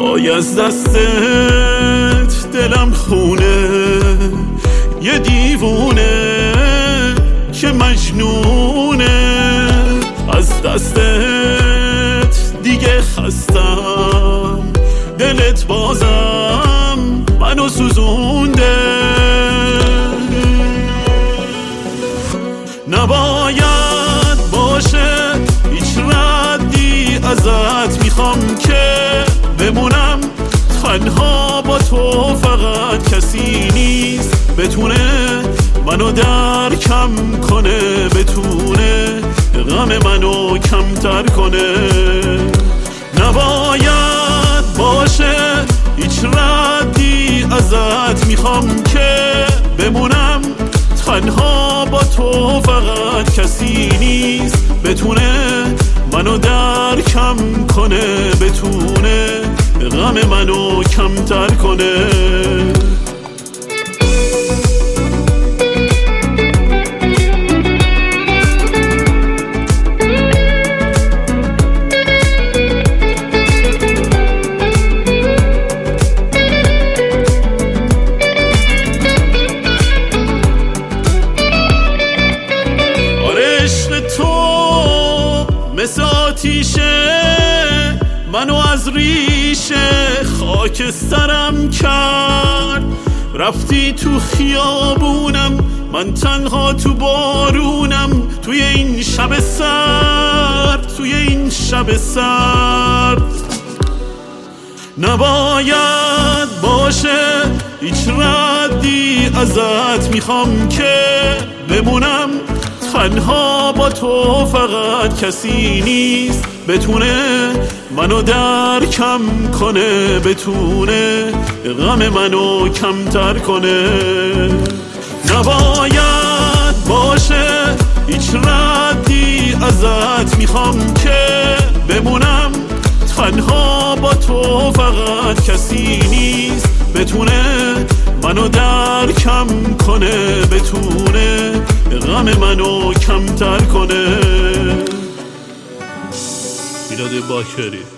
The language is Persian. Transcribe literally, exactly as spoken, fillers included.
وای از دستت دلم خونه، یه دیوونه که مجنونه. از دستت دیگه خستم، دلت بازم منو سوزونده. نباید باشه هیچ ردی ازت، میخوام که بمونم تنها با تو، فقط کسی نیست بتونه منو درکم کنه، بتونه غم منو کمتر کنه. نباید باشه هیچ ردی ازت، میخوام که بمونم تنها با تو، فقط کسی نیست بتونه منو درکم کنه، بتونه غم منو کمتر کنه. مثل آتیشه منو از ریشه خاکسترم کرد. رفتی تو خیابونم، من تنها تو بارونم، توی این شب سرد، توی این شب سرد. نباید باشه هیچ ردی ازت، میخوام که بمونم تنها با تو، فقط کسی نیست بتونه منو درکم کنه، بتونه غم منو کمتر کنه. نباید باشه هیچ ردی ازت، میخوام که بمونم تنها با تو، فقط کسی نیست بتونه منو درکم کنه، بتونه غم منو کمتر کنه. میلاد باکری.